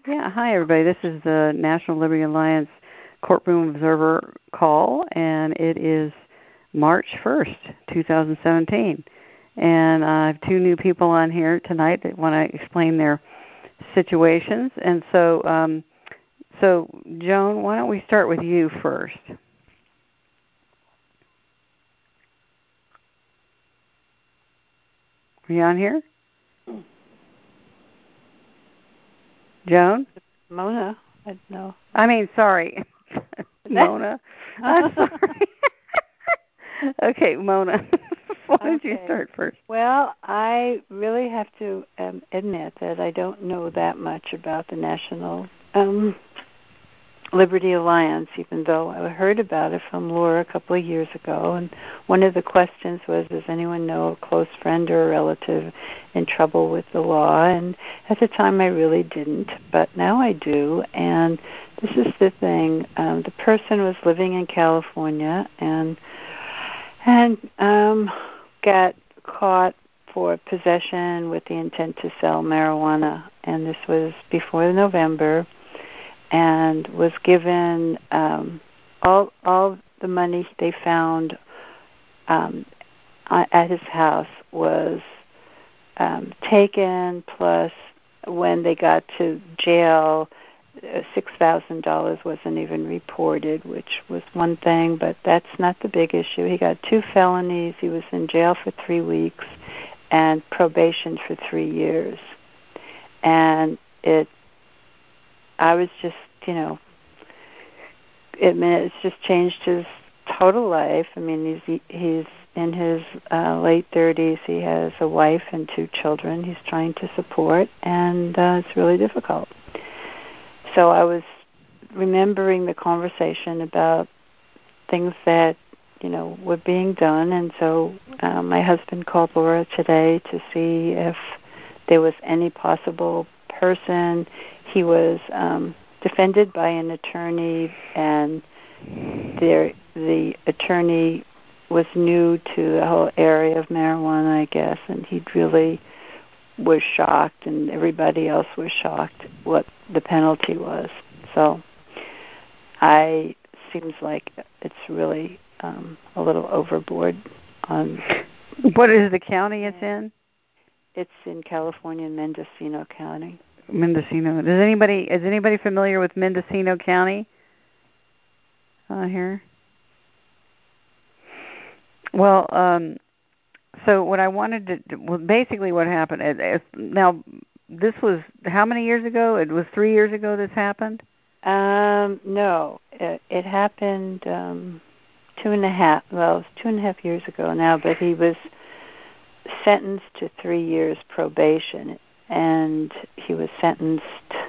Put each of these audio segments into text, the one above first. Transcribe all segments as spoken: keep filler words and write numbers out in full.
Yeah, hi everybody. This is the National Liberty Alliance Courtroom Observer call, and it is March first, twenty seventeen. And I have two new people on here tonight that want to explain their situations. And so, um, so Joan, why don't we start with you first? Are you on here? Joan? Mona, I know. I mean, sorry. Mona. I'm sorry. Okay, Mona. Why don't okay. you start first? Well, I really have to um, admit that I don't know that much about the National um, Liberty Alliance, even though I heard about it from Laura a couple of years ago. And one of the questions was, does anyone know a close friend or a relative in trouble with the law? And at the time, I really didn't, but now I do. And this is the thing. Um, the person was living in California and and um, got caught for possession with the intent to sell marijuana. And this was before November. And was given um, all all the money they found um, at his house was um, taken, plus when they got to jail, uh, six thousand dollars wasn't even reported, which was one thing, but that's not the big issue. He got two felonies. He was in jail for three weeks and probation for three years. And it I was just, you know, it meant it's just changed his total life. I mean, he's he's in his uh, late thirties. He has a wife and two children he's trying to support, and uh, it's really difficult. So I was remembering the conversation about things that, you know, were being done, and so uh, my husband called Laura today to see if there was any possible person. He was um, defended by an attorney, and there, the attorney was new to the whole area of marijuana, I guess, and he really was shocked, and everybody else was shocked what the penalty was. So I seems like it's really um, a little overboard. On what is the county it's in? It's in California, Mendocino County. Mendocino. Does anybody is anybody familiar with Mendocino County? Uh, here. Well, um, so what I wanted to well, basically what happened. Is, is, now, this was how many years ago? It was three years ago. This happened. Um, no, it, it happened um, two and a half. Well, it was two and a half years ago now. But he was sentenced to three years probation, and he was sentenced,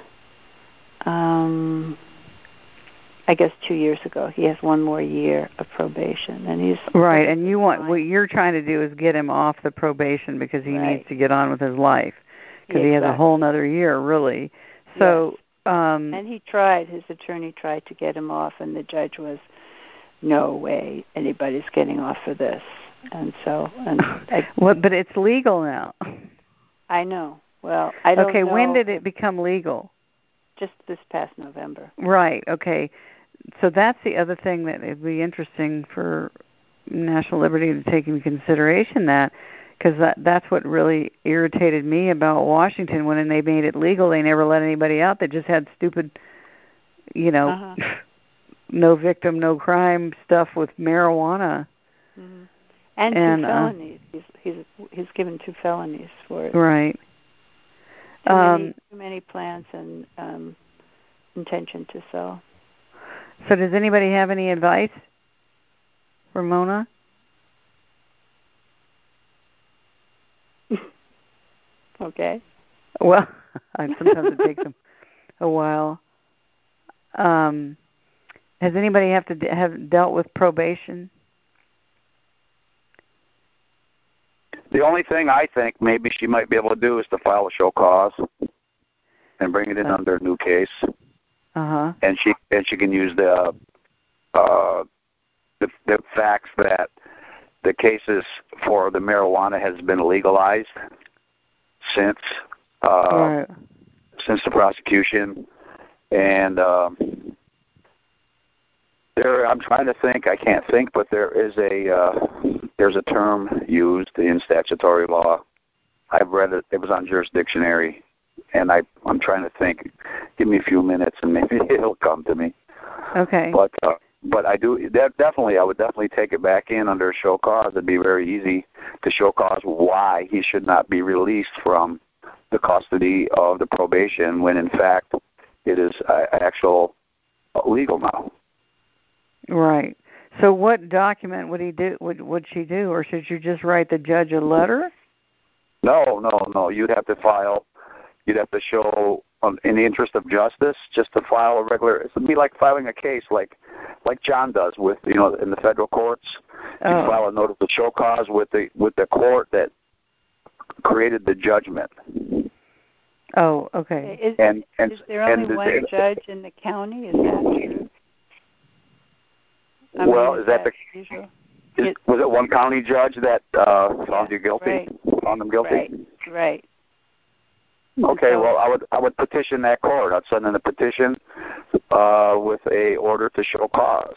um, I guess, two years ago. He has one more year of probation, and he's right. And you want what you're trying to do is get him off the probation because he right. needs to get on with his life because yeah, he has exactly. a whole other year, really. So, yes. um, and he tried. His attorney tried to get him off, and the judge was, no way anybody's getting off of this. And so, and I, what? But it's legal now. I know. Well, I don't okay, know. when did it become legal? Just this past November. Right. Okay. So that's the other thing that would be interesting for National Liberty to take into consideration, that because that, that's what really irritated me about Washington. When they made it legal, they never let anybody out. They just had stupid, you know, uh-huh. no victim, no crime stuff with marijuana. Mm-hmm. And, and two felonies. Uh, he's he's he's given two felonies for it. Right. Too um, many too many plants and um, intention to sell. So does anybody have any advice for Mona? Okay. Well, sometimes it takes them a while. Um, has anybody have to de- have dealt with probation? The only thing I think maybe she might be able to do is to file a show cause and bring it in uh, under a new case. Uh-huh. And she and she can use the uh, the, the facts that the cases for the marijuana has been legalized since uh, right. since the prosecution, and um, there. I'm trying to think. I can't think, but there is a uh, there's a term used in statutory law. I've read it. It was on Jurisdictionary, and I I'm trying to think. Give me a few minutes, and maybe it'll come to me. Okay. But uh, but I do that definitely. I would definitely take it back in under show cause. It'd be very easy to show cause why he should not be released from the custody of the probation, when in fact it is uh, actual uh, legal now. Right. So what document would he do? Would would she do, or should you just write the judge a letter? No, no, no. You'd have to file. You'd have to show, um, in the interest of justice, just to file a regular. It'd be like filing a case, like like John does with you know in the federal courts. You Oh. file a notice of show cause with the with the court that created the judgment. Oh, okay. Is, And and is there only and one the, judge in the county? Is that true? I well, mean, is that, that the usual? is, It, was it one county judge that uh, found Yeah, you guilty? right. Found them guilty. Right. Right. Okay, So- well, I would I would petition that court. I'd send in a petition uh, with a order to show cause,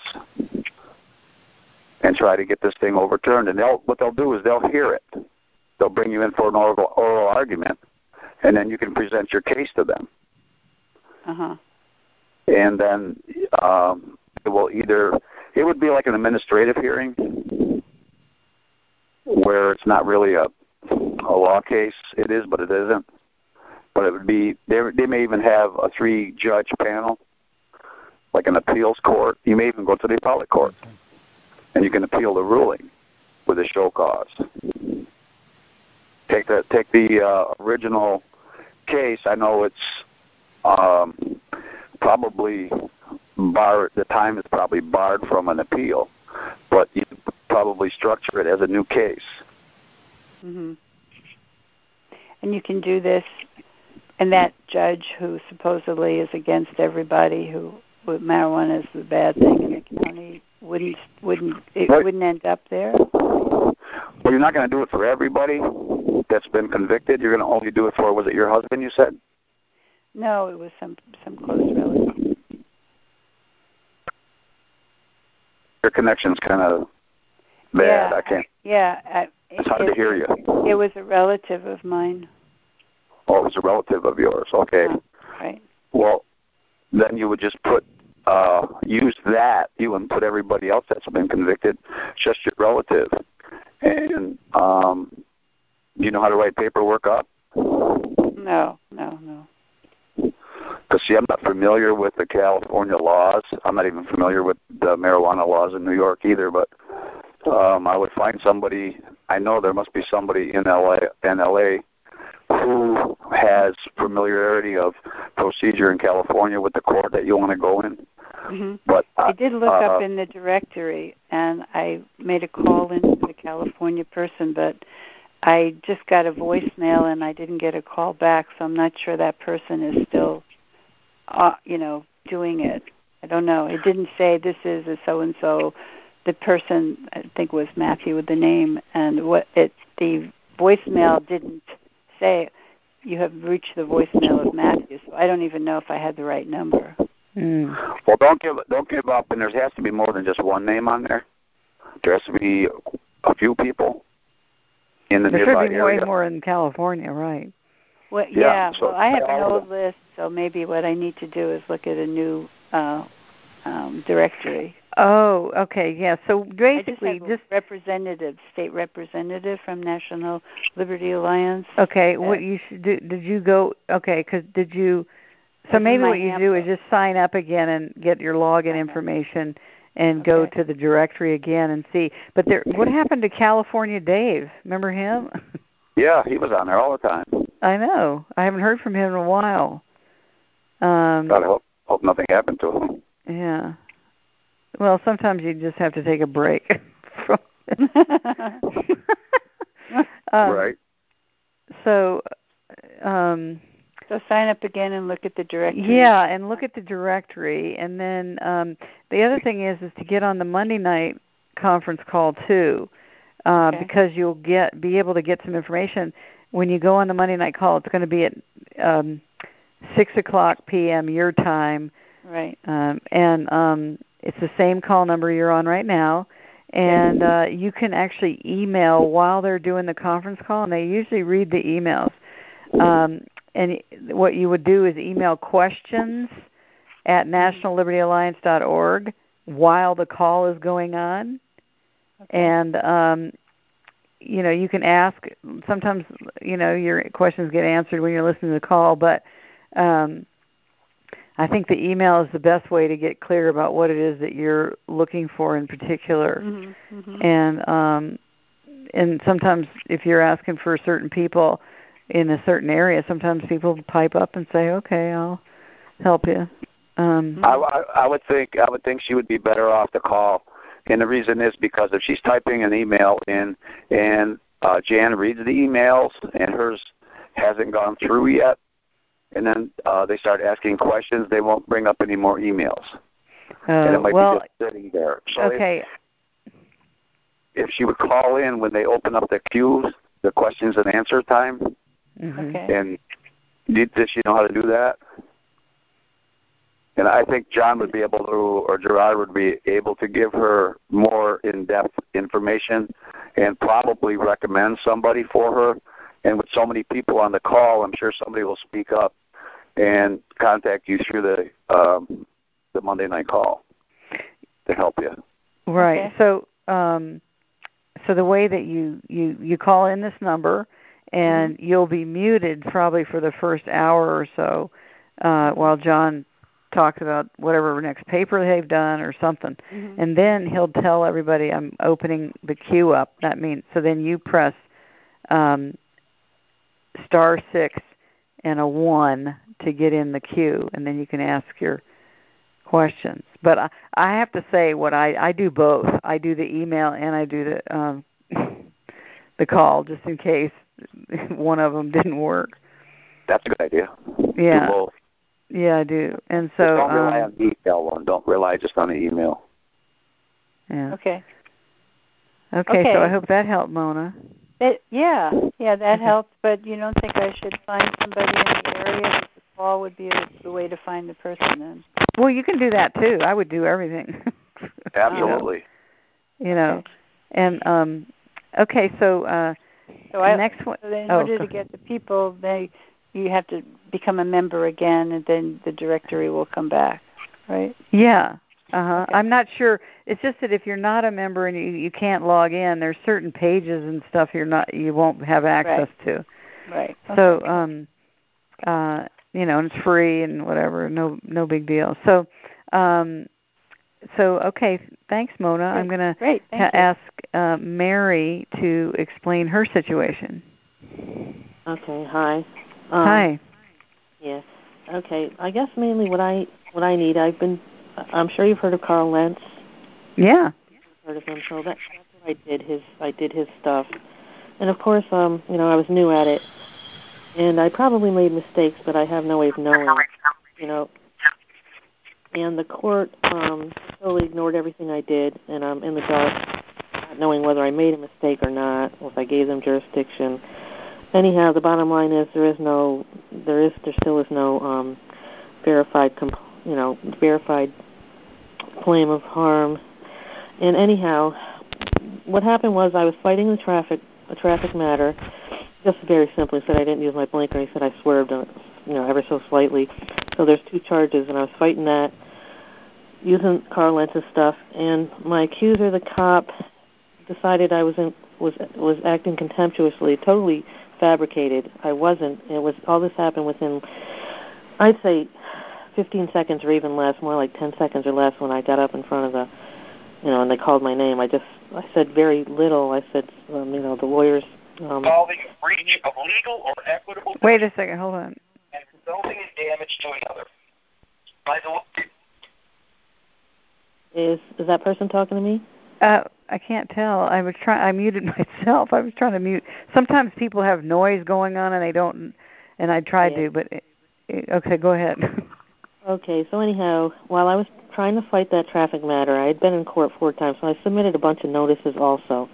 and try to get this thing overturned. And they'll what they'll do is they'll hear it. They'll bring you in for an oral, oral argument, and then you can present your case to them. Uh huh. And then um, it will either it would be like an administrative hearing, where it's not really a a law case. It is, but it isn't. But it would be, they, they may even have a three-judge panel, like an appeals court. You may even go to the appellate court, and you can appeal the ruling with a show cause. Take the, take the uh, original case. I know it's um, probably barred, the time is probably barred from an appeal, but you probably structure it as a new case. Mhm. And you can do this. And that judge who supposedly is against everybody, who marijuana is the bad thing in the county, wouldn't wouldn't it Right. wouldn't end up there? Well, you're not going to do it for everybody that's been convicted. You're going to only do it for, was it your husband, you said? No, it was some some close relative. Your connection's kind of bad. Yeah, I can't. Yeah, I, It's hard it, to hear you. It was a relative of mine. Oh, it was a relative of yours. Okay. Uh, right. Well, then you would just put, uh, use that. You wouldn't put everybody else that's been convicted, just your relative. And um, do you know how to write paperwork up? No, no, no. Because, see, I'm not familiar with the California laws. I'm not even familiar with the marijuana laws in New York either, but um, I would find somebody, I know there must be somebody in L A, in L A who has familiarity of procedure in California with the court that you want to go in. Mm-hmm. But uh, I did look uh, up in the directory, and I made a call into the California person, but I just got a voicemail, and I didn't get a call back, so I'm not sure that person is still, uh, you know, doing it. I don't know. It didn't say this is a so-and-so. The person, I think, was Matthew with the name, and what it the voicemail didn't say you have reached the voicemail of Matthew, so I don't even know if I had the right number. Mm. Well, don't give don't give up, and there has to be more than just one name on there. There has to be a few people in the There nearby should be way area. more in California, right? Well, Yeah, yeah. so well, I have all an of old them. list, so maybe what I need to do is look at a new uh, um, directory. Oh, okay, yeah. So basically, I just, have just a representative, state representative from National Liberty Alliance. okay. Uh, What you should do? Did you go? Okay, because did you? So It's in maybe my what you do is handbook. just sign up again and get your login Okay. information and go Okay. to the directory again and see. But there, what happened to California Dave? Remember him? Yeah, he was on there all the time. I know. I haven't heard from him in a while. Um, God, I hope, hope nothing happened to him. yeah. Well, sometimes you just have to take a break from um, Right. So, um, So sign up again and look at the directory. yeah, and look at the directory, and then um, the other thing is is to get on the Monday night conference call too, uh, Okay. because you'll get be able to get some information when you go on the Monday night call. It's going to be at um, six o'clock p.m. your time. Right. Um, and um, it's the same call number you're on right now. And uh, you can actually email while they're doing the conference call, and they usually read the emails. Um, and what you would do is email questions at national liberty alliance dot org while the call is going on. Okay. And, um, you know, you can ask. Sometimes, you know, your questions get answered when you're listening to the call, but um, I think the email is the best way to get clear about what it is that you're looking for in particular. Mm-hmm, mm-hmm. And um, and sometimes if you're asking for certain people in a certain area, sometimes people pipe up and say, "Okay, I'll help you." Um, I, I, I would think I would think she would be better off to call, and the reason is because if she's typing an email in and uh, Jan reads the emails and hers hasn't gone through yet, and then uh, they start asking questions, they won't bring up any more emails. Uh, and it might well, be just sitting there. So okay. If, if she would call in when they open up the queues, the questions and answer time, mm-hmm. okay. and did, did she know how to do that? And I think John would be able to, or Gerard would be able to give her more in-depth information and probably recommend somebody for her. And with so many people on the call, I'm sure somebody will speak up and contact you through the um, the Monday night call to help you. Right. Okay. So, um, so the way that you, you, you call in this number, and mm-hmm. you'll be muted probably for the first hour or so uh, while John talks about whatever next paper they've done or something. Mm-hmm. And then he'll tell everybody, I'm opening the queue up. That means, so then you press um, star six and a one to get in the queue, and then you can ask your questions. But I, I have to say, what I, I do both. I do the email and I do the um, the call, just in case one of them didn't work. That's a good idea. Yeah. Do both. Yeah, I do. And so just don't rely um, on the email one. Don't rely just on the email. Yeah. Okay. Okay. Okay. So I hope that helped, Mona. It, yeah, yeah, that okay. helped. But you don't think I should find somebody in the area? The call would be a, the way to find the person then. Well, you can do that too. I would do everything. Absolutely. You know, okay. and um, okay. So uh, so I, next one. So then in oh, order to get the people, they you have to become a member again, and then the directory will come back, right? Yeah. Uh-huh. Okay. I'm not sure. It's just that if you're not a member and you, you can't log in, there's certain pages and stuff you're not you won't have access right. to. Right. Okay. So um, uh, you know, and it's free and whatever. No, no big deal. So, um, so okay. Thanks, Mona. Great. I'm gonna Great. ha- you. ask uh, Mary to explain her situation. Okay. Hi. Um, Hi. Yes. Okay. I guess mainly what I what I need. I've been. I'm sure you've heard of Carl Lentz. Yeah. I've heard of him. So that, that's what I did. His I did his stuff, and of course, um, you know, I was new at it, and I probably made mistakes, but I have no way of knowing. You know. And the court um, totally ignored everything I did, and I'm in the dark, not knowing whether I made a mistake or not, or if I gave them jurisdiction. Anyhow, the bottom line is there is no, there is, there still is no um, verified, comp- you know, verified claim of harm. And anyhow, what happened was I was fighting the traffic, a traffic matter. Just very simply said I didn't use my blinker. He said I swerved, you know, ever so slightly. So there's two charges, and I was fighting that, using Carl Lentz's stuff. And my accuser, the cop, decided I was in, was was acting contemptuously, totally fabricated. I wasn't. It was all this happened within, I'd say, fifteen seconds or even less, more like ten seconds or less. When I got up in front of the, you know, and they called my name, I just I said very little. I said, um, you know, the lawyers. Um, Involving a breach of legal or equitable. Wait a second. Hold on. And resulting in damage to another. By the way. Is is that person talking to me? Uh, I can't tell. I was trying. I muted myself. I was trying to mute. Sometimes people have noise going on and they don't. And I tried yeah. to, but it, it, okay, go ahead. Okay. So anyhow, while I was trying to fight that traffic matter, I had been in court four times, so I submitted a bunch of notices also.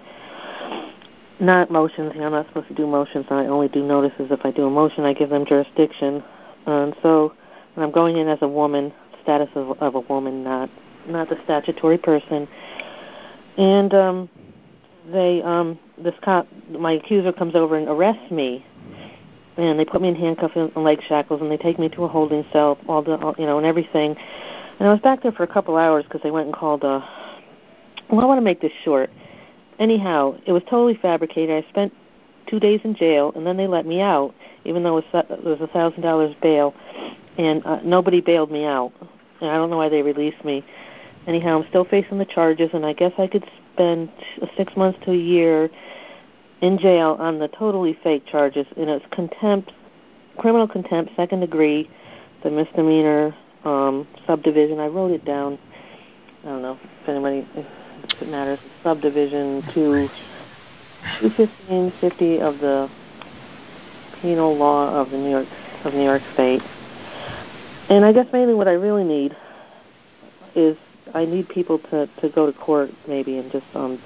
Not motions. You know, I'm not supposed to do motions. I only do notices. If I do a motion, I give them jurisdiction. And so, and I'm going in as a woman, status of, of a woman, not not the statutory person. And um, they, um, this cop, my accuser comes over and arrests me, and they put me in handcuffs and leg shackles, and they take me to a holding cell, all the, all, you know, and everything. And I was back there for a couple hours because they went and called a. Well, I want to make this short. Anyhow, it was totally fabricated. I spent two days in jail, and then they let me out, even though it was, it was one thousand dollars bail, and uh, nobody bailed me out. And I don't know why they released me. Anyhow, I'm still facing the charges, and I guess I could spend six months to a year in jail on the totally fake charges, and it's contempt, criminal contempt, second degree, the misdemeanor um, subdivision. I wrote it down. I don't know if anybody, if it matters. Subdivision two fifteen fifty of the penal law of the New York of New York State. And I guess mainly what I really need is I need people to, to go to court maybe and just um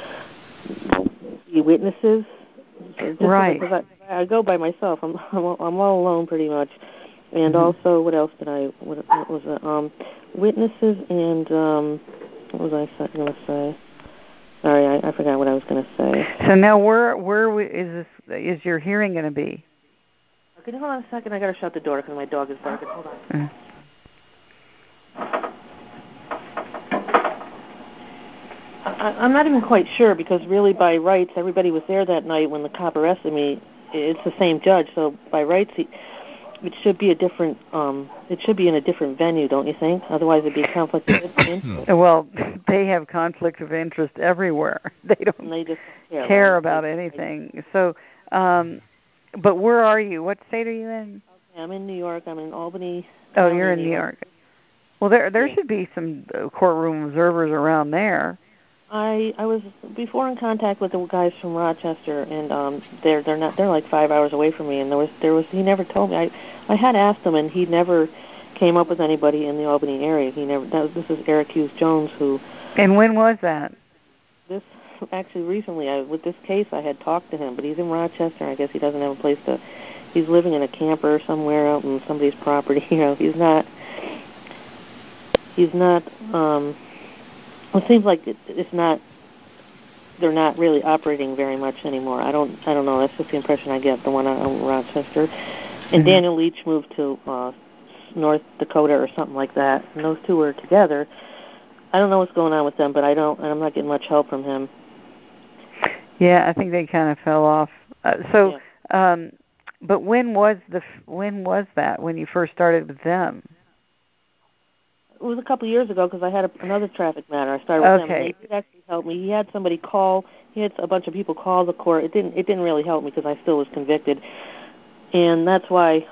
be witnesses. Just right. Because I, I go by myself. I'm I'm all, I'm all alone pretty much. And mm-hmm. also, what else did I? What, what was it? Um, witnesses and um, what was I going to say? Sorry, I, I forgot what I was going to say. So now, where where we, is this? Is your hearing going to be? Okay, hold on a second. I got to shut the door because my dog is barking. Hold on. Mm. I, I'm not even quite sure because really, by rights, everybody was there that night when the cop arrested me. It's the same judge, so by rights, he, it should be a different. Um, it should be in a different venue, don't you think? Otherwise, it'd be a conflict of interest. Well, they have conflicts of interest everywhere. They don't and they just care, care right? about they, anything. They, so, um, but where are you? What state are you in? Okay, I'm in New York. I'm in Albany. Oh, you're in New York. York. Well, there there yeah. should be some courtroom observers around there. I I was before in contact with the guys from Rochester, and um, they're they're not they're like five hours away from me. And there was there was he never told me. I I had asked him, and he never came up with anybody in the Albany area. He never. That was, this is Eric Hughes Jones who. And when was that? This actually recently. I with this case, I had talked to him, but he's in Rochester. I guess he doesn't have a place to. He's living in a camper somewhere out on somebody's property. You know, he's not. He's not. Um, It seems like it, it's not. They're not really operating very much anymore. I don't. I don't know. That's just the impression I get. The one out in Rochester, and mm-hmm. Daniel Leach moved to uh, North Dakota or something like that. And those two were together. I don't know what's going on with them, but I don't. And I'm not getting much help from him. Yeah, I think they kind of fell off. Uh, so, yeah. um, but when was the when was that when you first started with them? It was a couple of years ago because I had a, another traffic matter. I started with okay. him, and he did actually help me. He had somebody call. He had a bunch of people call the court. It didn't. It didn't really help me because I still was convicted, and that's why.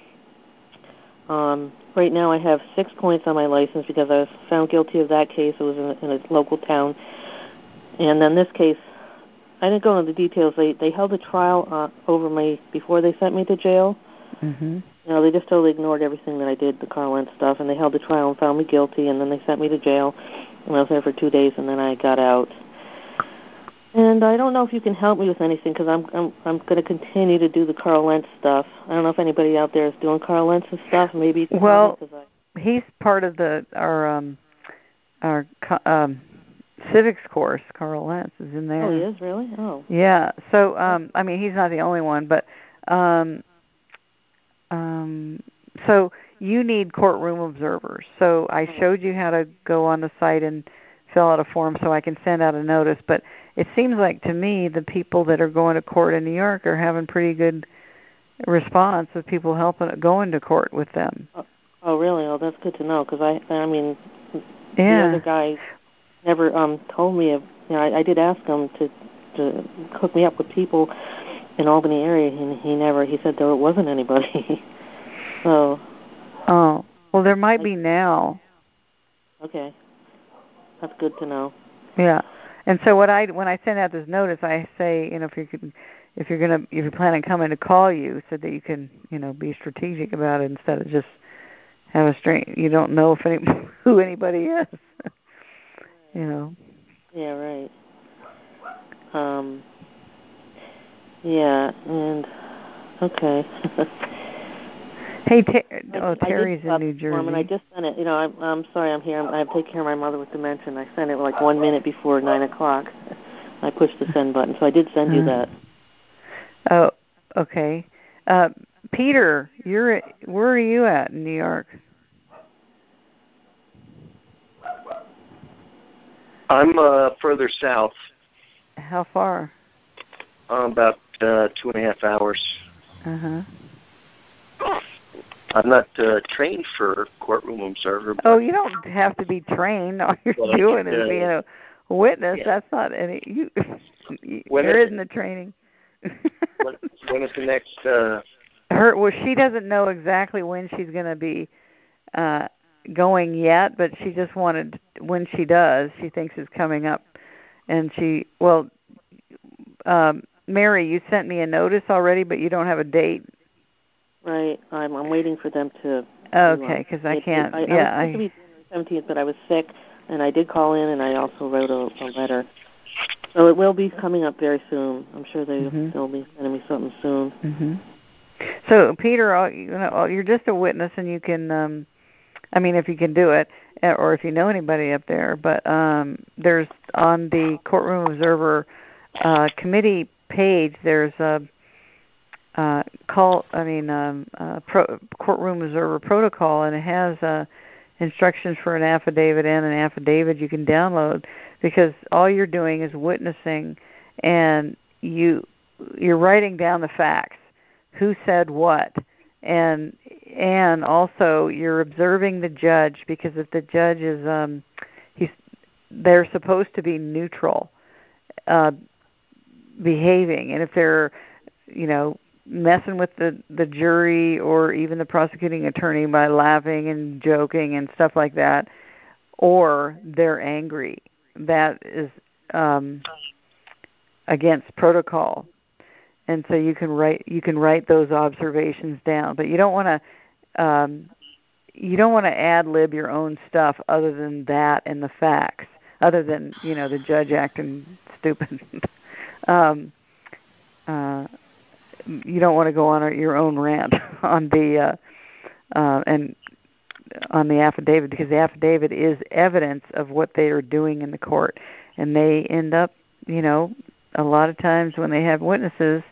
Um, right now, I have six points on my license because I was found guilty of that case. It was in a, in a local town, and then this case. I didn't go into the details. They they held a trial uh, over me before they sent me to jail. Mm-hmm. You know, they just totally ignored everything that I did, the Carl Lentz stuff, and they held the trial and found me guilty, and then they sent me to jail, and I was there for two days, and then I got out. And I don't know if you can help me with anything, because I'm I'm I'm going to continue to do the Carl Lentz stuff. I don't know if anybody out there is doing Carl Lentz's stuff. Maybe you can well, help me, 'cause I... he's part of the our um our um civics course. Carl Lentz is in there. Oh, he is really? Oh, yeah. So um, I mean, he's not the only one, but um. Um, so you need courtroom observers. So I showed you how to go on the site and fill out a form so I can send out a notice. But it seems like to me the people that are going to court in New York are having pretty good response of people helping going to court with them. Oh, oh really? Oh, that's good to know because I, I mean, yeah. the other guy never um told me. Of, you know, I, I did ask him to to hook me up with people in Albany area, and he never. He said there wasn't anybody. so. Oh well, there might I, be now. Okay, that's good to know. Yeah, and so what I when I send out this notice, I say, you know, if you could, if you're gonna, if you plan on coming to call you, so that you can, you know, be strategic about it instead of just have a strange. You don't know if any who anybody is. you know. Yeah. Right. Um. Yeah, and okay. Hey, Ter- I, oh, I Terry's did in New Jersey. Form and I just sent it. You know, I'm, I'm sorry, I'm here. I take care of my mother with dementia, and I sent it like one minute before nine o'clock. I pushed the send button, so I did send you that. Oh, okay. Uh, Peter, you're where are you at in New York? I'm uh, further south. How far? Uh, about uh, two and a half hours. Uh huh. I'm not uh, trained for courtroom observer. Oh, you don't have to be trained. All you're well, doing could, is uh, being a witness. yeah. That's not any. You, you when there is, isn't a training. when, when is the next? Uh, Her well, she doesn't know exactly when she's going to be uh, going yet, but she just wanted when she does. She thinks it's coming up, and she well, um, Mary, you sent me a notice already, but you don't have a date. Right. I'm I'm waiting for them to. Okay, because I can't. It, I, yeah, I was supposed to be January seventeenth, but I was sick, and I did call in, and I also wrote a, a letter. So it will be coming up very soon. I'm sure they mm-hmm. they'll be sending me something soon. Mm-hmm. So Peter, you know, you're just a witness, and you can. Um, I mean, if you can do it, or if you know anybody up there. But um, there's on the Courtroom Observer uh, committee page. There's a uh, call. I mean, um, uh, pro, Courtroom Observer protocol, and it has uh, instructions for an affidavit and an affidavit you can download, because all you're doing is witnessing, and you you're writing down the facts, who said what, and and also you're observing the judge, because if the judge is um, he's they're supposed to be neutral, uh, behaving, and if they're you know messing with the the jury or even the prosecuting attorney by laughing and joking and stuff like that, or they're angry, that is um, against protocol. And so you can write you can write those observations down, but you don't want to um, you don't want to ad lib your own stuff other than that and the facts, other than you know the judge acting stupid. um, uh, you don't want to go on your own rant on the uh, uh, and on the affidavit, because the affidavit is evidence of what they are doing in the court, and they end up, you know, a lot of times when they have witnesses,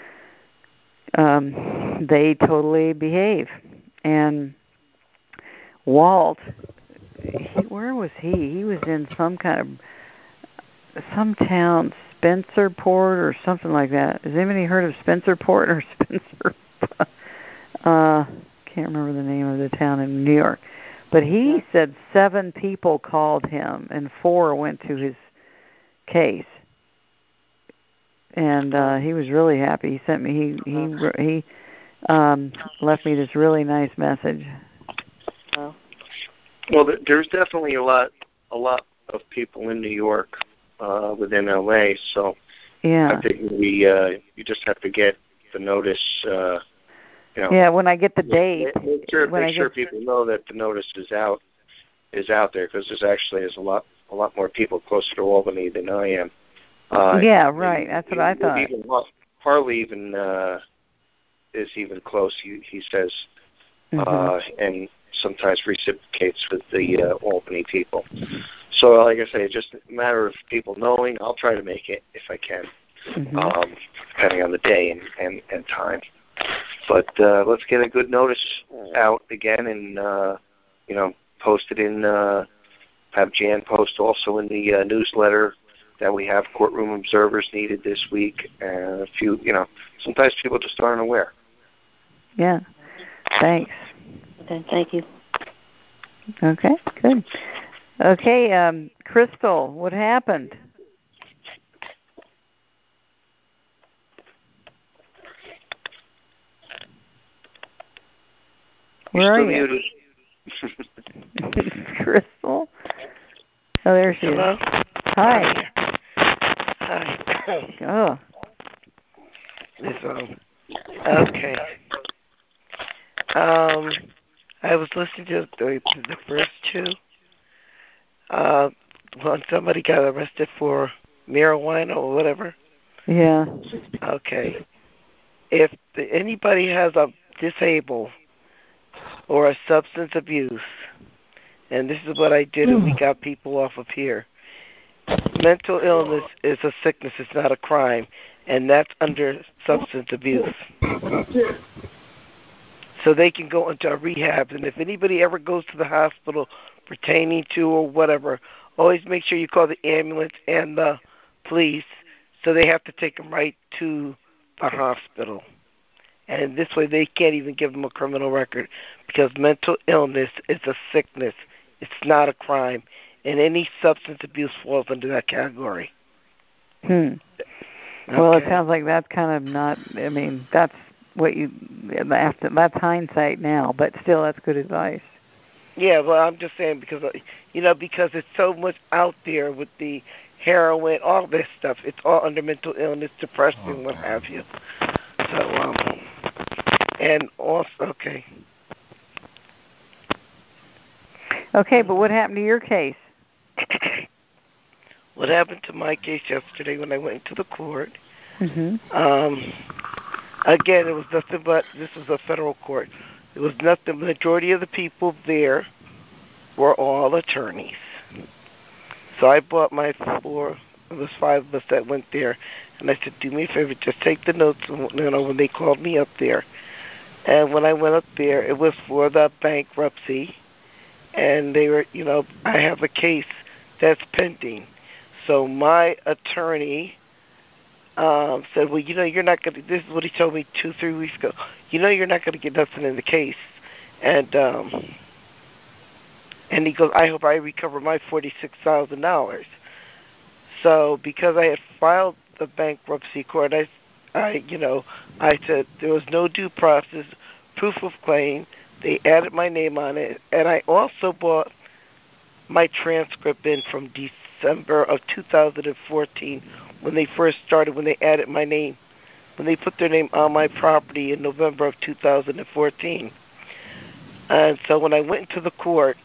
um, they totally behave. And Walt, he, where was he? He was in some kind of some town, Spencerport or something like that. Has anybody heard of Spencerport or Spencer? uh, can't remember the name of the town in New York. But he said seven people called him and four went to his case. And uh, he was really happy. He sent me. He he he um, left me this really nice message. Wow. Well, there's definitely a lot, a lot of people in New York uh, within L A. So yeah, I think we uh, you just have to get the notice. Uh, you know, yeah, when I get the date, make, make sure, when make I sure get... people know that the notice is out is out there, because there's actually is a lot a lot more people closer to Albany than I am. Uh, yeah, right. That's what he, I thought. Even Harley even uh, is even close. He, he says, mm-hmm. uh, and sometimes reciprocates with the uh, Albany people. So, like I say, it's just a matter of people knowing. I'll try to make it if I can, mm-hmm. um, depending on the day and, and, and time. But uh, let's get a good notice out again, and uh, you know, post it in. Uh, have Jan post also in the uh, newsletter that we have courtroom observers needed this week, and a few. You know, sometimes people just aren't aware. Yeah. Thanks. Okay. Thank you. Okay. Good. Okay, um, Crystal, what happened? Where You're are still you? muted. Crystal? Oh, there she Hello? is. Hi. Hi. Oh. This um. Okay. Um, I was listening to the, the first two. Uh, when somebody got arrested for marijuana or whatever. Yeah. Okay. If the, anybody has a disabled or a substance abuse. And this is what I did, and we got people off of here. Mental illness is a sickness, it's not a crime, and that's under substance abuse. So they can go into a rehab, and if anybody ever goes to the hospital pertaining to or whatever, always make sure you call the ambulance and the police, so they have to take them right to the hospital. And this way they can't even give them a criminal record, because mental illness is a sickness. It's not a crime. And any substance abuse falls under that category. Hmm. Okay. Well, it sounds like that's kind of not, I mean, that's what you, after, that's hindsight now, but still that's good advice. Yeah, well, I'm just saying because, you know, because it's so much out there with the heroin, all this stuff. It's all under mental illness, depression, what have you. So, um, and also, okay. Okay, but what happened to your case? What happened to my case yesterday when I went into the court? Mm-hmm. Um, again, it was nothing but, this was a federal court. It was nothing, the majority of the people there were all attorneys. So I bought my four, it was five of us that went there, and I said, do me a favor, just take the notes, you know, when they called me up there. And when I went up there, it was for the bankruptcy, and they were, you know, I have a case that's pending. So my attorney um, said, well, you know, you're not going to, this is what he told me two, three weeks ago, you know you're not going to get nothing in the case. And um, and he goes, I hope I recover my forty-six thousand dollars. So because I had filed the bankruptcy court, I, I, you know, I said there was no due process, proof of claim. They added my name on it, and I also bought my transcript in from December of two thousand fourteen when they first started, when they added my name, when they put their name on my property in November of two thousand fourteen. And so when I went into the court,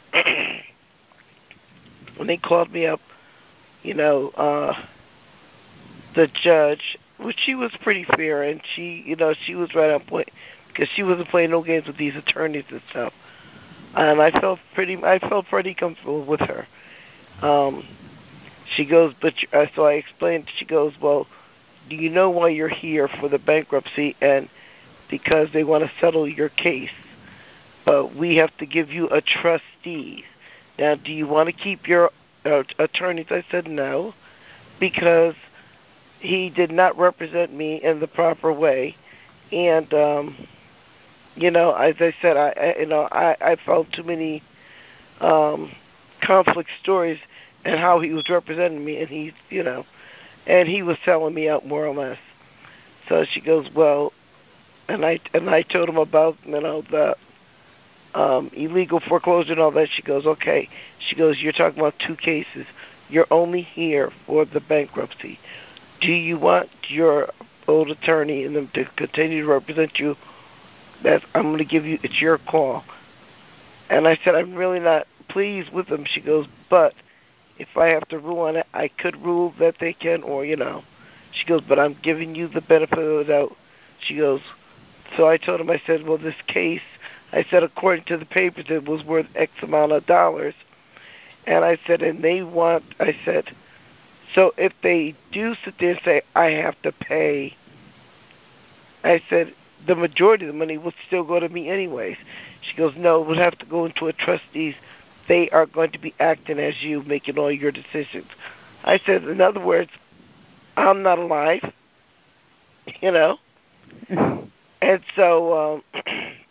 when they called me up, you know, uh, the judge, well, she was pretty fair, and she, you know, she was right on point, because she wasn't playing no games with these attorneys and stuff. And I felt pretty, I felt pretty comfortable with her. Um, she goes, but uh, so I explained. She goes, well, do you know why you're here for the bankruptcy? And because they want to settle your case, but we have to give you a trustee. Now, do you want to keep your uh, attorneys? I said no, because he did not represent me in the proper way, and um, you know, as I said, I, I you know I, I felt too many um, conflict stories and how he was representing me, and he, you know, and he was selling me out more or less. So she goes, well, and I and I told him about, you know, the um, illegal foreclosure and all that. She goes, okay. She goes, you're talking about two cases. You're only here for the bankruptcy. Do you want your old attorney and them to continue to represent you? That I'm going to give you, it's your call. And I said, I'm really not pleased with them. She goes, but if I have to rule on it, I could rule that they can, or, you know. She goes, but I'm giving you the benefit of the doubt. She goes, so I told him, I said, well, this case, I said, according to the papers, it was worth X amount of dollars. And I said, and they want, I said, so if they do sit there and say, I have to pay, I said, the majority of the money will still go to me anyways. She goes, no, it would have to go into a trustee's. They are going to be acting as you, making all your decisions. I said, in other words, I'm not alive, you know. And so, um,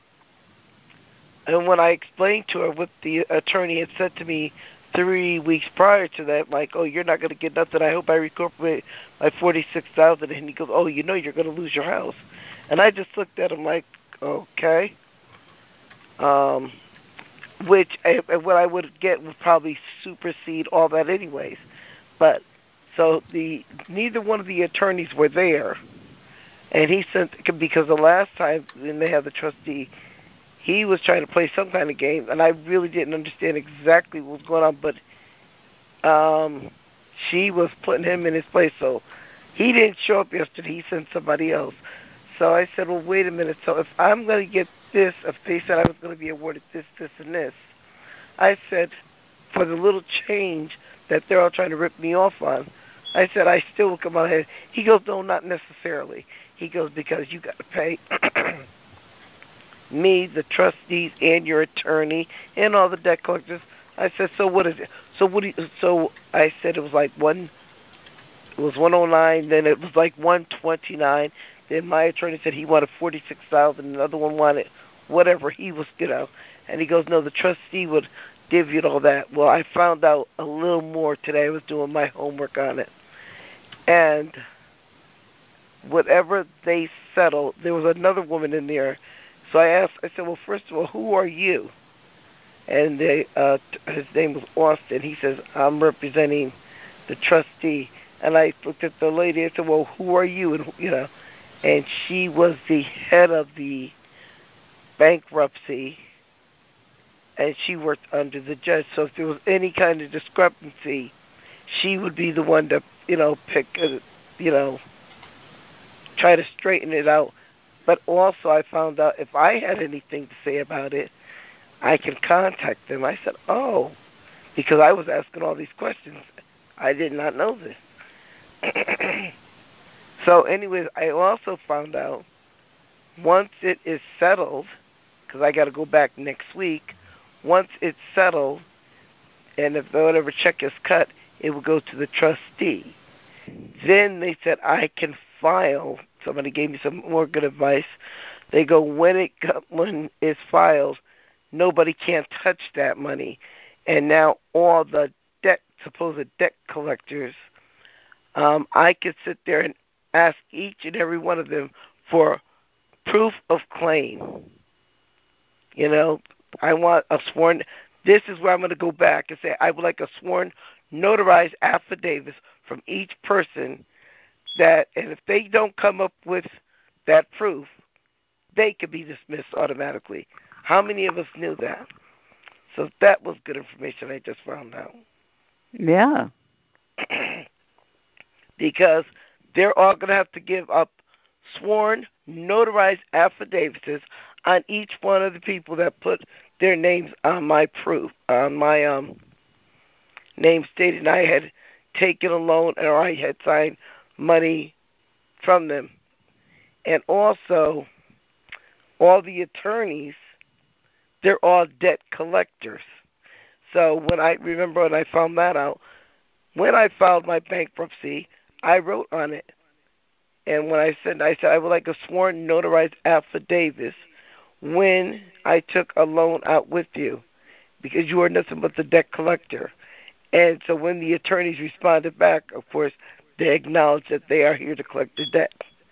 and when I explained to her what the attorney had said to me three weeks prior to that, like, oh, you're not going to get nothing. I hope I recuperate my forty-six thousand dollars. And he goes, oh, you know you're going to lose your house. And I just looked at him like, okay. Um, which, what I would get would probably supersede all that anyways. But, so the neither one of the attorneys were there. And he sent, because the last time when they had the trustee, he was trying to play some kind of game, and I really didn't understand exactly what was going on, but um, she was putting him in his place, so he didn't show up yesterday. He sent somebody else. So I said, well, wait a minute. So if I'm going to get this, if they said I was going to be awarded this, this, and this, I said, for the little change that they're all trying to rip me off on, I said I still will come out ahead. He goes, no, not necessarily. He goes, because you got to pay me, the trustees, and your attorney, and all the debt collectors. I said, so what is it? So what do you, so I said it was like one, it was one oh nine, then it was like one twenty-nine. Then my attorney said he wanted forty-six thousand, another one wanted whatever he was, you know. And he goes, no, the trustee would give you all that. Well, I found out a little more today. I was doing my homework on it. And whatever they settled, there was another woman in there. So I asked, I said, well, first of all, who are you? And they, uh, his name was Austin. He says, I'm representing the trustee. And I looked at the lady and said, well, who are you? And, you know, and she was the head of the bankruptcy, and she worked under the judge. So if there was any kind of discrepancy, she would be the one to, you know, pick, a, you know, try to straighten it out. But also I found out if I had anything to say about it, I can contact them. I said, oh, because I was asking all these questions. I did not know this. So anyways, I also found out once it is settled, because I got to go back next week, once it's settled, and if whatever check is cut, it will go to the trustee. Then they said I can file. Somebody gave me some more good advice. They go, when it when it's filed, nobody can touch that money. And now all the debt, supposed debt collectors, um, I could sit there and ask each and every one of them for proof of claim. You know, I want a sworn, this is where I'm going to go back and say, I would like a sworn, notarized affidavit from each person that, and if they don't come up with that proof, they could be dismissed automatically. How many of us knew that? So that was good information I just found out. Yeah. Because they're all going to have to give up sworn, notarized affidavits on each one of the people that put their names on my proof, on my um name stating I had taken a loan or I had signed money from them. And also, all the attorneys, they're all debt collectors. So when I remember when I found that out, when I filed my bankruptcy, I wrote on it. And when I said, I said I would like a sworn notarized affidavit when I took a loan out with you, because you are nothing but the debt collector. And so when the attorneys responded back, of course, they acknowledged that they are here to collect the debt.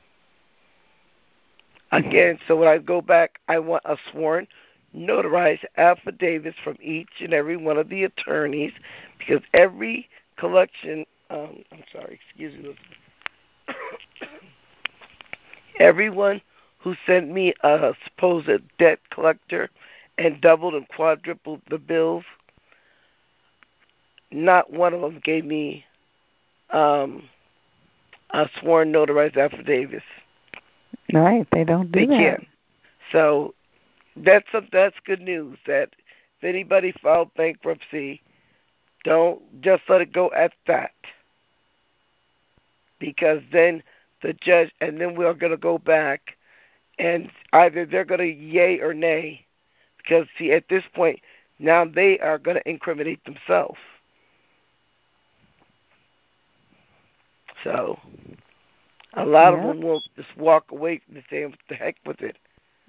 Again, so when I go back, I want a sworn notarized affidavit from each and every one of the attorneys, because every collection, um, I'm sorry, excuse me, everyone who sent me a supposed debt collector and doubled and quadrupled the bills, not one of them gave me um, a sworn notarized affidavit. Right, they don't do they that. Can't. So that's a, that's good news. That if anybody filed bankruptcy, don't just let it go at that, because then the judge, and then we're going to go back, and either they're going to yay or nay, because see at this point now they are going to incriminate themselves. So a lot yeah. of them will just walk away and say, "What the heck with it?"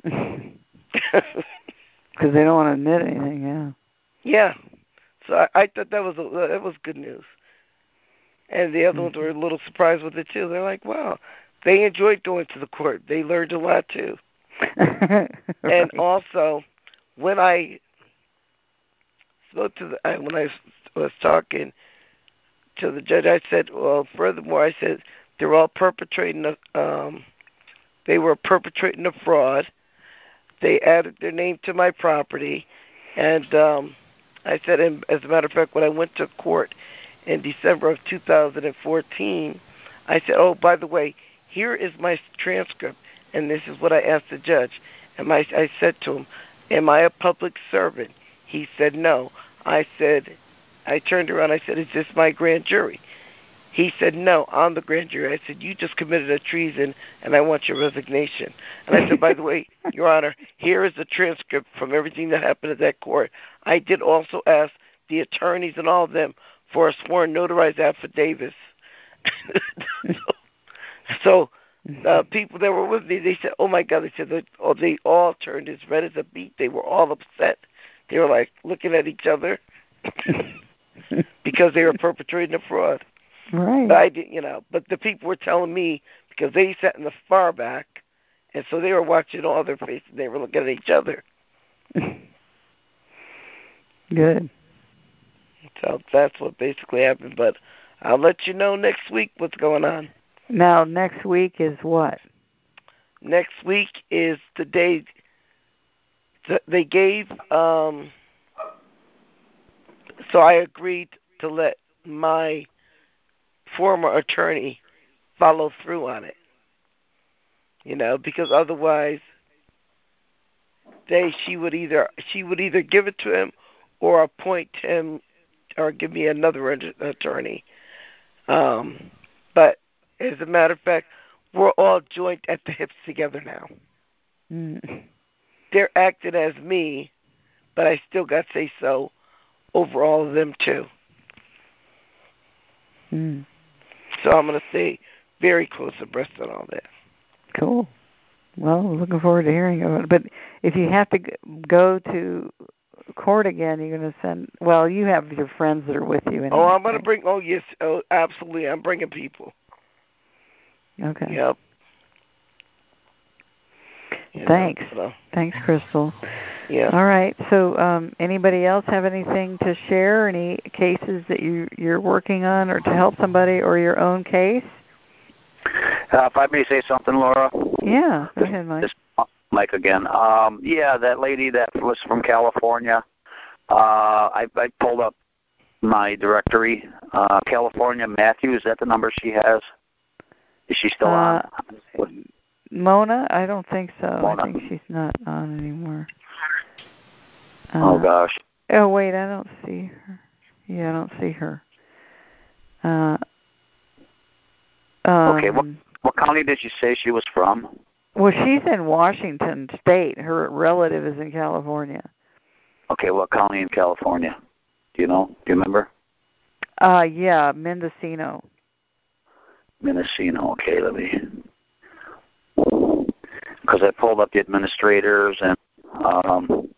Because they don't want to admit anything. Yeah. Yeah. So I, I thought that was a, that was good news. And the other mm-hmm. ones were a little surprised with it too. They're like, "Wow, they enjoyed going to the court. They learned a lot too." Right. And also, when I spoke to the, when I was talking to the judge, I said, "Well, furthermore, I said they're all perpetrating a, um, they were perpetrating a fraud. They added their name to my property, and um, I said, and as a matter of fact, when I went to court in December of two thousand fourteen, I said, oh, by the way, here is my transcript, and this is what I asked the judge. And I, I said to him, am I a public servant? He said no. I said, I turned around, I said, is this my grand jury? He said, no, I'm the grand jury. I said, you just committed a treason, and I want your resignation. And I said, by the way, Your Honor, here is the transcript from everything that happened at that court. I did also ask the attorneys and all of them for a sworn notarized affidavit. so, so uh, people that were with me, they said, oh, my God, they said, oh, they all turned as red as a beet. They were all upset. They were, like, looking at each other because they were perpetrating a fraud. Right. But I did, you know, but the people were telling me because they sat in the far back, and so they were watching all their faces. They were looking at each other. Good. So that's what basically happened. But I'll let you know next week what's going on. Now, next week is what? Next week is the day they gave. Um, so I agreed to let my former attorney follow through on it, you know, because otherwise they she would either she would either give it to him or appoint him or give me another attorney. Um, but as a matter of fact, we're all joined at the hips together now. Mm. They're acting as me, but I still got say so over all of them too. Mm. So I'm going to stay very close abreast on all that. Cool. Well, looking forward to hearing about it. But if you have to go to court again, you're going to send, well, you have your friends that are with you. Anyway, oh, I'm going right? to bring, oh, yes, oh, absolutely. I'm bringing people. Okay. Yep. Thanks. You know, so. Thanks, Crystal. Yeah. All right. So, um, anybody else have anything to share? Any cases that you you're working on, or to help somebody, or your own case? Uh, if I may say something, Laura. Yeah. Go ahead, Mike. This, Mike again. Um, yeah, that lady that was from California. Uh, I, I pulled up my directory. Uh, California Matthew, is that the number she has? Is she still uh, on? Mona? I don't think so. Mona. I think she's not on anymore. Uh, oh, gosh. Oh, wait, I don't see her. Yeah, I don't see her. Uh, um, okay, what, what county did you say she was from? Well, she's in Washington State. Her relative is in California. Okay, what county in California? Do you know? Do you remember? Uh, yeah, Mendocino. Mendocino, okay, let me... Because I pulled up the administrators and... Um,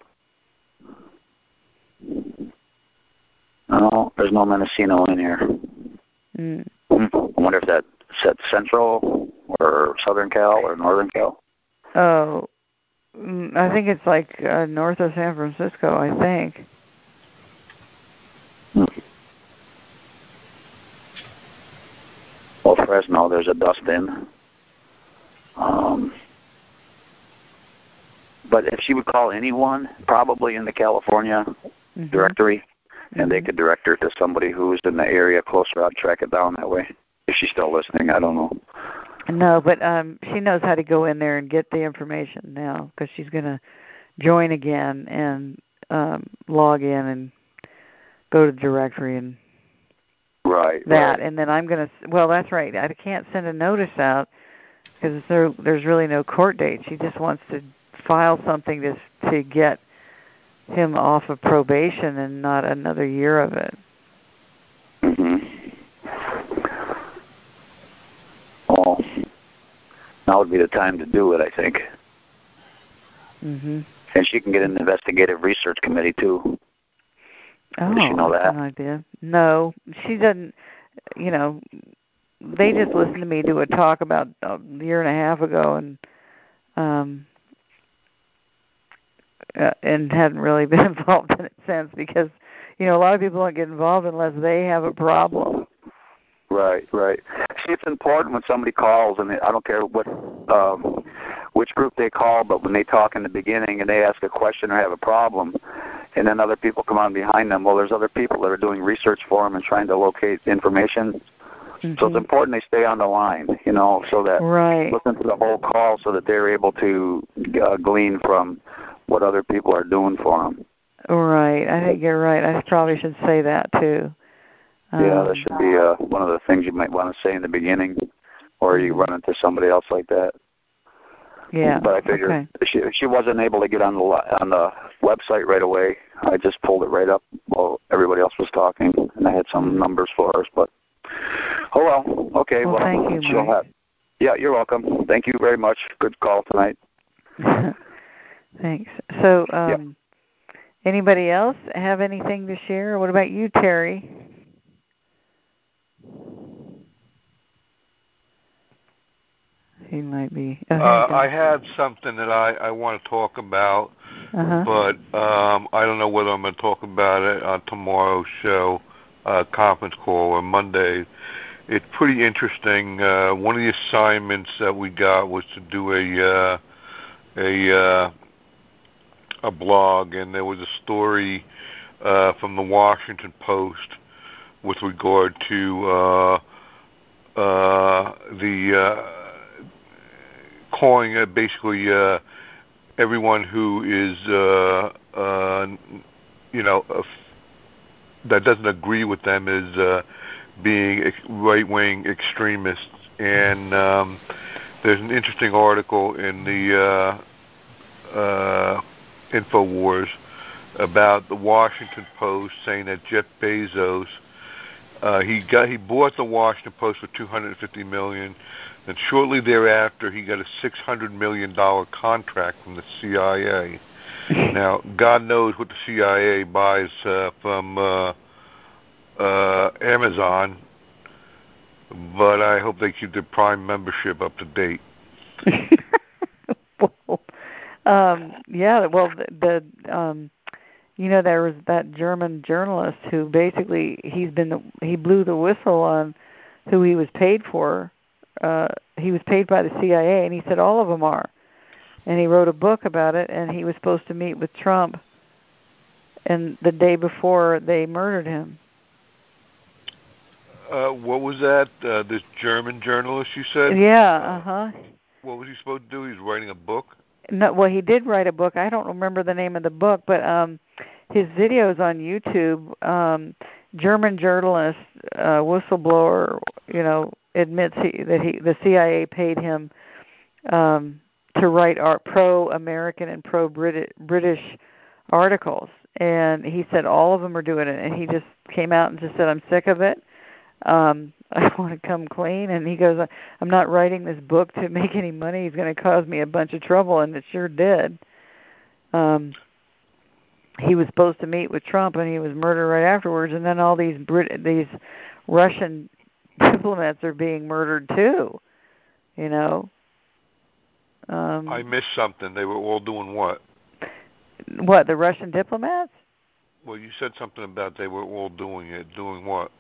no, there's no Mendocino in here. Mm. I wonder if that said Central or Southern Cal or Northern Cal. Oh, I think it's like uh, north of San Francisco, I think. Hmm. Well, Fresno, there's a Dustin. Um, but if she would call anyone, probably in the California mm-hmm. directory, and mm-hmm. they could direct her to somebody who's in the area closer, I'd track it down that way. If she's still listening, I don't know. No, but um, she knows how to go in there and get the information now, because she's going to join again and um, log in and go to the directory and right that. Right. And then I'm going to, well, that's right. I can't send a notice out because there, there's really no court date. She just wants to file something to to get him off of probation and not another year of it. Mm-hmm. Well, now would be the time to do it, I think. Mm-hmm. And she can get an investigative research committee, too. Oh, Does she know that? That's an idea. No, she doesn't, you know, they just listened to me do a talk about a year and a half ago and um, uh, and hadn't really been involved in it since because, you know, a lot of people don't get involved unless they have a problem. Right, right. See, it's important when somebody calls, and I don't care what, um, which group they call, but when they talk in the beginning and they ask a question or have a problem, and then other people come on behind them, well, there's other people that are doing research for them and trying to locate information. Mm-hmm. So it's important they stay on the line, you know, so that right. listen to the whole call so that they're able to uh, glean from what other people are doing for them. Right. I think you're right. I probably should say that too. Um, yeah, that should be uh, one of the things you might want to say in the beginning, or you run into somebody else like that. Yeah. But I figured okay. she she wasn't able to get on the on the website right away. I just pulled it right up while everybody else was talking, and I had some numbers for her. But oh well, okay. Well, well thank you, she'll Mike. have. Yeah, you're welcome. Thank you very much. Good call tonight. Thanks. So, um, yeah. Anybody else have anything to share? What about you, Terry? He might be. Oh, uh, I had something that I, I want to talk about, uh-huh. but um, I don't know whether I'm going to talk about it on tomorrow's show, uh, conference call, or Monday. It's pretty interesting. Uh, one of the assignments that we got was to do a uh, a uh, a blog, and there was a story uh, from the Washington Post with regard to uh, uh, the uh, calling uh, basically uh, everyone who is uh, uh, you know uh, that doesn't agree with them as uh, being ex- right-wing extremists. And um, there's an interesting article in the uh, uh, InfoWars about the Washington Post saying that Jeff Bezos uh, he got he bought the Washington Post for two hundred fifty million dollars, and shortly thereafter he got a six hundred million dollars contract from the C I A. Now, God knows what the C I A buys uh, from uh, uh, Amazon, but I hope they keep their Prime membership up to date. well, um, yeah, well, the, the um, you know, there was that German journalist who basically he's been the, he blew the whistle on who he was paid for. Uh, he was paid by the C I A, and he said all of them are. And he wrote a book about it, and he was supposed to meet with Trump, and the day before they murdered him. Uh, what was that? Uh, this German journalist, you said? Yeah, uh-huh. What was he supposed to do? He was writing a book? No, well, he did write a book. I don't remember the name of the book, but um, his videos on YouTube, um, German journalist, uh, whistleblower, you know, admits he, that he the C I A paid him um, to write art, pro-American and pro-British articles, and he said all of them are doing it, and he just came out and just said, I'm sick of it. Um, I want to come clean. And he goes, I'm not writing this book to make any money. He's going to cause me a bunch of trouble, and it sure did. Um, he was supposed to meet with Trump, and he was murdered right afterwards. And then all these Brit- these Russian diplomats are being murdered too. You know. Um, I missed something. They were all doing what? What, the Russian diplomats? Well, you said something about they were all doing it. Doing what?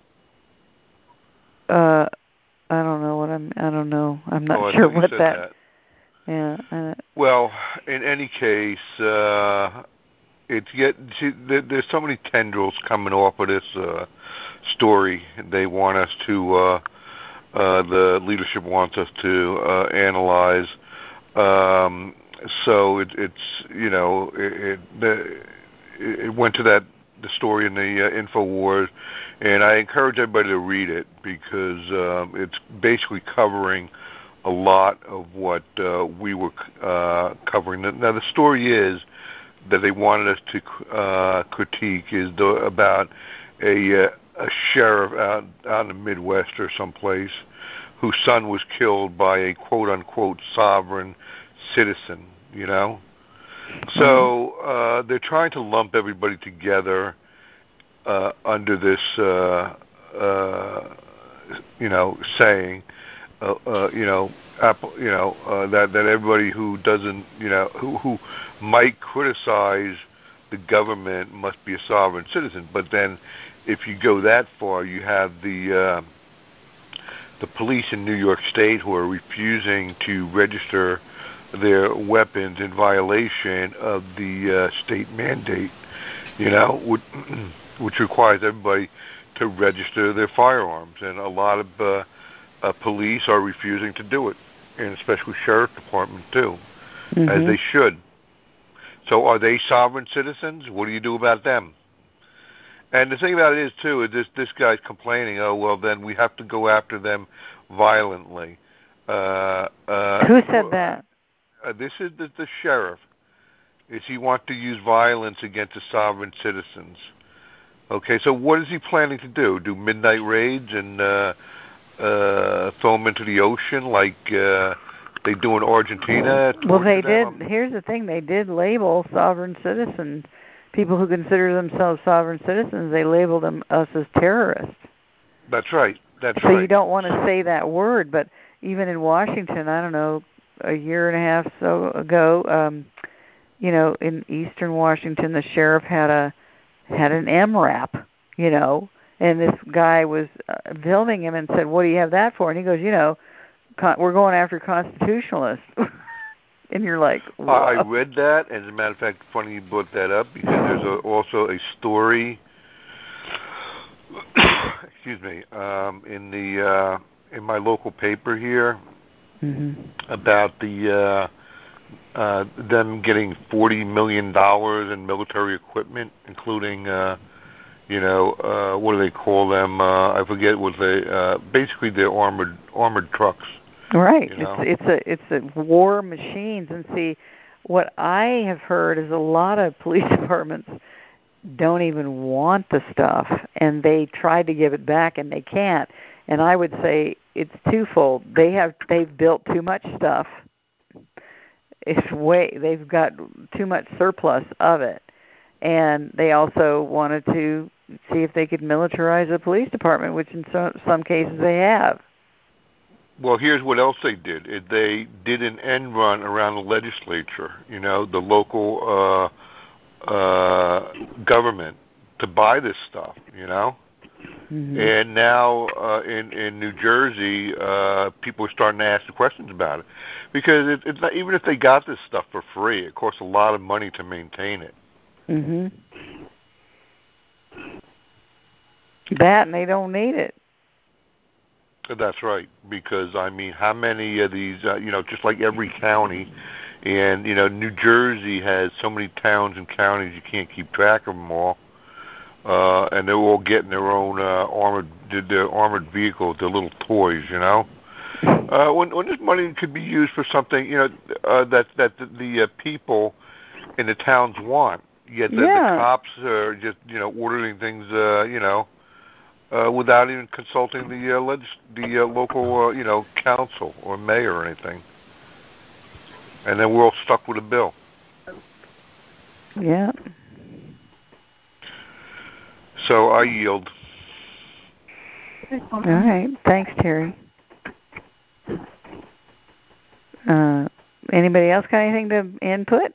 Uh, I don't know what I'm. I don't know. I'm not oh, sure what that, that. Yeah. Uh, well, in any case, uh, it's yet. See, there, there's so many tendrils coming off of this uh, story. They want us to. Uh, uh, the leadership wants us to uh, analyze. Um, so it, it's you know it, it, the, it went to that. The story in the uh, InfoWars, and I encourage everybody to read it because um, it's basically covering a lot of what uh, we were uh, covering. Now, the story is that they wanted us to uh, critique is the, about a, uh, a sheriff out, out in the Midwest or someplace whose son was killed by a quote-unquote sovereign citizen, you know? So uh, they're trying to lump everybody together uh, under this, uh, uh, you know, saying, uh, uh, you know, Apple, you know, uh, that that everybody who doesn't, you know, who who might criticize the government must be a sovereign citizen. But then, if you go that far, you have the uh, the police in New York State who are refusing to register their weapons in violation of the uh, state mandate, you know, which, which requires everybody to register their firearms, and a lot of uh, uh, police are refusing to do it, and especially sheriff department too, mm-hmm. as they should. So are they sovereign citizens? What do you do about them? And the thing about it is, too, is this, this guy's complaining, oh, well, then we have to go after them violently. Uh, uh, Who said that? Uh, this is the, the sheriff. Is he want to use violence against the sovereign citizens? Okay, so what is he planning to do? Do midnight raids and uh, uh, throw them into the ocean like uh, they do in Argentina? Well, they them? did. Here's the thing: they did label sovereign citizens, people who consider themselves sovereign citizens. They labeled them us as terrorists. That's right. That's so right. So you don't want to say that word, but even in Washington, I don't know, a year and a half so ago, um, you know, in Eastern Washington, the sheriff had a had an M RAP, you know, and this guy was uh, filming him and said, "What do you have that for?" And he goes, "You know, con- we're going after constitutionalists." And you're like, "Whoa." I read that. As a matter of fact, funny you brought that up because there's a, also a story. excuse me, um, in the uh, in my local paper here mm-hmm. about the uh, uh, them getting forty million dollars in military equipment, including uh, you know uh, what do they call them? Uh, I forget what they uh, basically they're armored armored trucks. Right. You know? It's it's a it's a war machines, and see, what I have heard is a lot of police departments don't even want the stuff, and they try to give it back and they can't. And I would say it's twofold. They have they've built too much stuff. It's way they've got too much surplus of it, and they also wanted to see if they could militarize the police department, which in some some cases they have. Well, here's what else they did. They did an end run around the legislature, you know, the local uh, uh, government to buy this stuff, you know. Mm-hmm. And now uh, in in New Jersey, uh, people are starting to ask the questions about it because it, it's not, even if they got this stuff for free, it costs a lot of money to maintain it. Mm-hmm. That and they don't need it. That's right, because I mean, how many of these, uh, you know, just like every county, and you know, New Jersey has so many towns and counties you can't keep track of them all, uh, and they're all getting their own uh, armored, their armored vehicles, their little toys, you know. Uh, when when this money could be used for something, you know, uh, that that the, the uh, people in the towns want, yet the, yeah. the cops are just, you know, ordering things, uh, you know. Uh, without even consulting the uh, legis- the uh, local, uh, you know, council or mayor or anything, and then we're all stuck with a bill. Yeah. So I yield. All right. Thanks, Terry. Uh, anybody else got anything to input?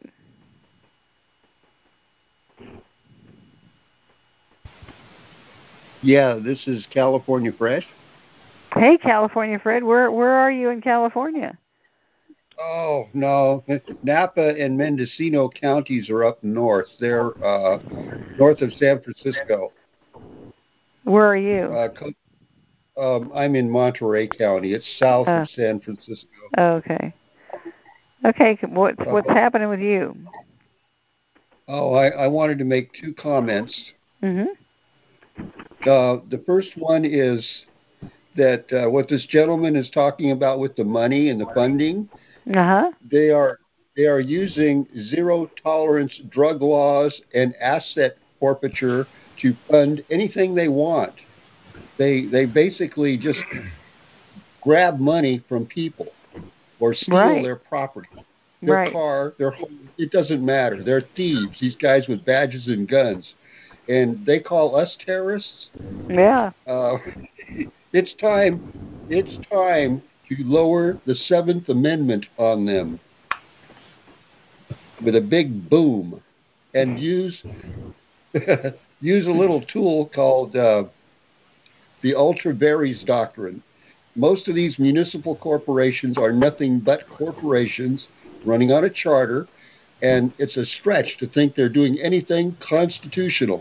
Yeah, this is California Fresh. Hey, California Fred, where where are you in California? Oh, no. Napa and Mendocino counties are up north. They're uh, north of San Francisco. Where are you? Uh, um, I'm in Monterey County. It's south uh, of San Francisco. Okay. Okay, what's, what's uh, happening with you? Oh, I, I wanted to make two comments. Mm-hmm. Uh, the first one is that uh, what this gentleman is talking about with the money and the funding, uh-huh. they are they are using zero tolerance drug laws and asset forfeiture to fund anything they want. They they basically just grab money from people or steal right. their property, their right. car, their home. It doesn't matter. They're thieves. These guys with badges and guns. And they call us terrorists. Yeah. Uh, it's time. It's time to lower the Seventh Amendment on them with a big boom, and use use a little tool called uh, the ultra vires doctrine. Most of these municipal corporations are nothing but corporations running on a charter, and it's a stretch to think they're doing anything constitutional.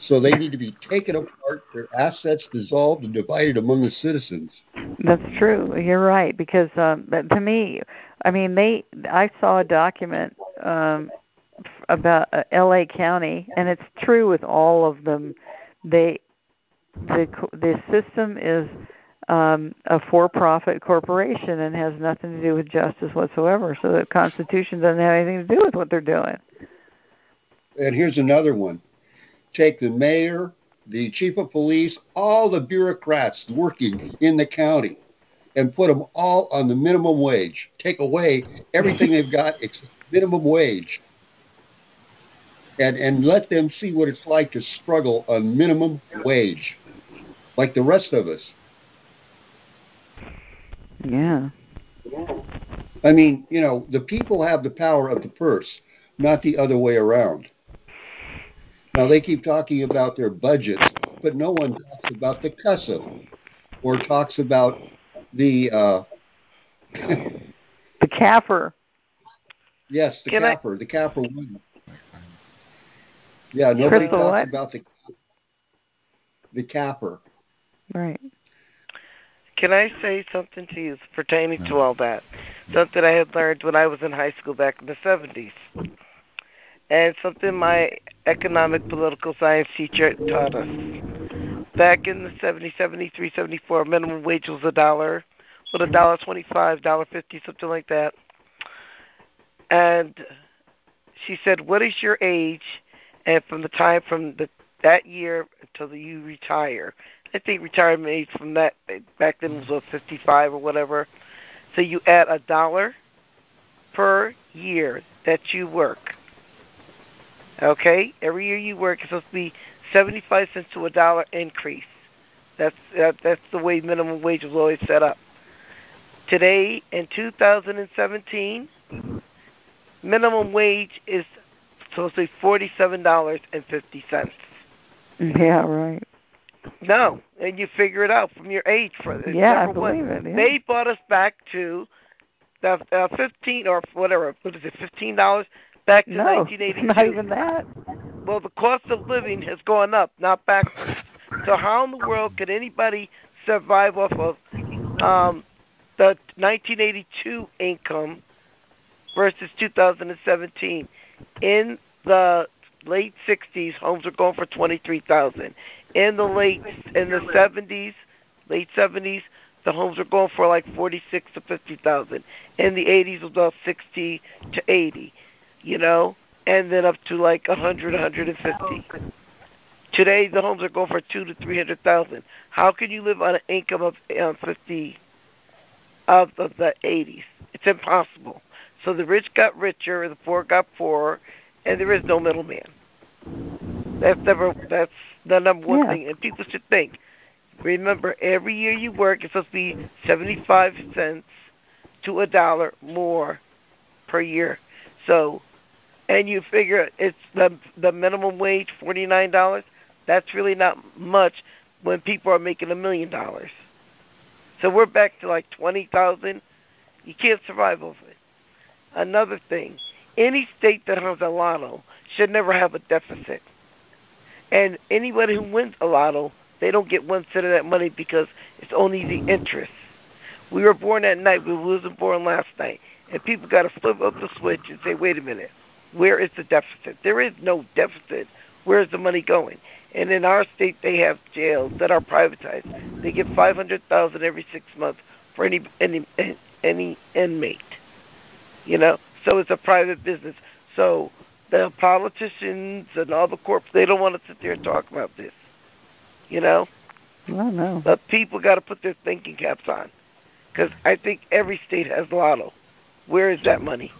So they need to be taken apart, their assets dissolved and divided among the citizens. That's true. You're right, because um, but to me, I mean, they. I saw a document um, about uh, L A County, and it's true with all of them. They the the system is um, a for-profit corporation and has nothing to do with justice whatsoever. So the Constitution doesn't have anything to do with what they're doing. And here's another one. Take the mayor, the chief of police, all the bureaucrats working in the county, and put them all on the minimum wage. Take away everything they've got except minimum wage. And, and let them see what it's like to struggle on minimum wage, like the rest of us. Yeah. I mean, you know, the people have the power of the purse, not the other way around. Now, they keep talking about their budgets, but no one talks about the C U S A or talks about the... Uh, the C A F R. Yes, the Can C A F R, I... the C A F R one. Yeah, nobody Crystal, talks what? about the the C A F R. Right. Can I say something to you pertaining to all that? Something I had learned when I was in high school back in the seventies. And something my economic political science teacher taught us. Back in the seventy, seventy-three, seventy-four, minimum wage was a dollar, with a dollar twenty-five, a dollar fifty, something like that. And she said, "What is your age?" And from the time from the that year until you retire, I think retirement age from that back then was what, fifty-five or whatever. So you add a dollar per year that you work. Okay, every year you work, it's supposed to be seventy-five cents to a dollar increase. That's that, that's the way minimum wage was always set up. Today, in two thousand seventeen, minimum wage is supposed to be forty-seven dollars and fifty cents. Yeah, right. No, and you figure it out from your age. For yeah, number I believe one, it. Yeah. They brought us back to the uh, fifteen or whatever. What is it? Fifteen dollars back to no, nineteen eighty-two. Not even that. Well, the cost of living has gone up, not backwards. So how in the world could anybody survive off of um, the nineteen eighty-two income versus two thousand seventeen? In the late sixties, homes were going for twenty-three thousand dollars. In the late in the seventies, late seventies, the homes were going for like forty-six to fifty thousand dollars. In the eighties, it was about sixty to eighty, you know, and then up to like one hundred, one hundred fifty. Today, the homes are going for two to three hundred thousand. How can you live on an income of um, fifty of the, the eighties? It's impossible. So the rich got richer, the poor got poorer, and there is no middleman. That's never. That's the number one yeah. thing, and people should think. Remember, every year you work, it's supposed to be seventy-five cents to a dollar more per year. So, and you figure it's the the minimum wage, forty-nine dollars. That's really not much when people are making a million dollars. So we're back to like twenty thousand. You can't survive over it. Another thing, any state that has a lotto should never have a deficit. And anybody who wins a lotto, they don't get one cent of that money because it's only the interest. We were born at night. We wasn't born last night. And people got to flip up the switch and say, wait a minute, where is the deficit? There is no deficit. Where is the money going? And in our state, they have jails that are privatized. They get five hundred thousand dollars every six months for any any any inmate. You know, so it's a private business. So the politicians and all the corps, they don't want to sit there and talk about this. You know? I know. But people got to put their thinking caps on. Because I think every state has lotto. Where is that money?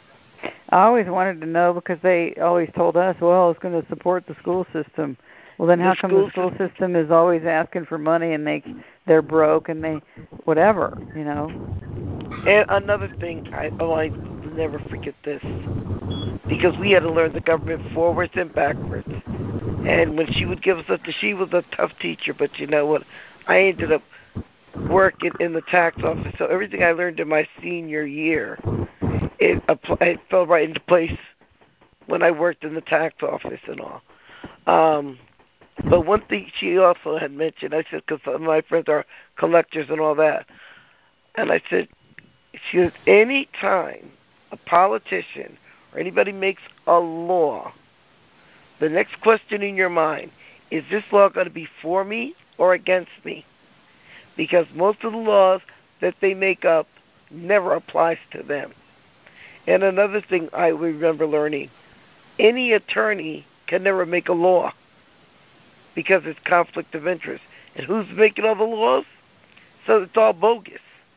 I always wanted to know because they always told us, well, it's going to support the school system. Well, then how The come school the school system is always asking for money and they they're broke and they whatever, you know? And another thing, I oh I never forget this, because we had to learn the government forwards and backwards. And when she would give us a, she was a tough teacher, but you know what? I ended up working in the tax office, so everything I learned in my senior year, it, it fell right into place when I worked in the tax office and all. Um, But one thing she also had mentioned, I said, because my friends are collectors and all that, and I said, she says, any time a politician or anybody makes a law, the next question in your mind, is this law going to be for me or against me? Because most of the laws that they make up never applies to them. And another thing I remember learning, any attorney can never make a law because it's conflict of interest. And who's making all the laws? So it's all bogus.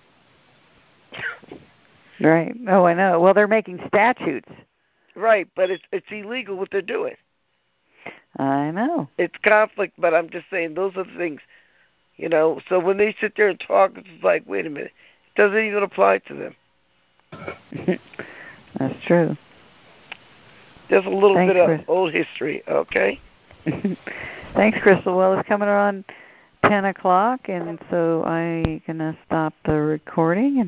Right. Oh, I know. Well, they're making statutes. Right, but it's it's illegal what they're doing. I know. It's conflict, but I'm just saying those are the things, you know. So when they sit there and talk, it's like, wait a minute, it doesn't even apply to them. That's true. Just a little Thanks, bit of Chris. old history, okay? Thanks, Crystal. Well, it's coming on ten o'clock, and so I'm going to stop the recording. And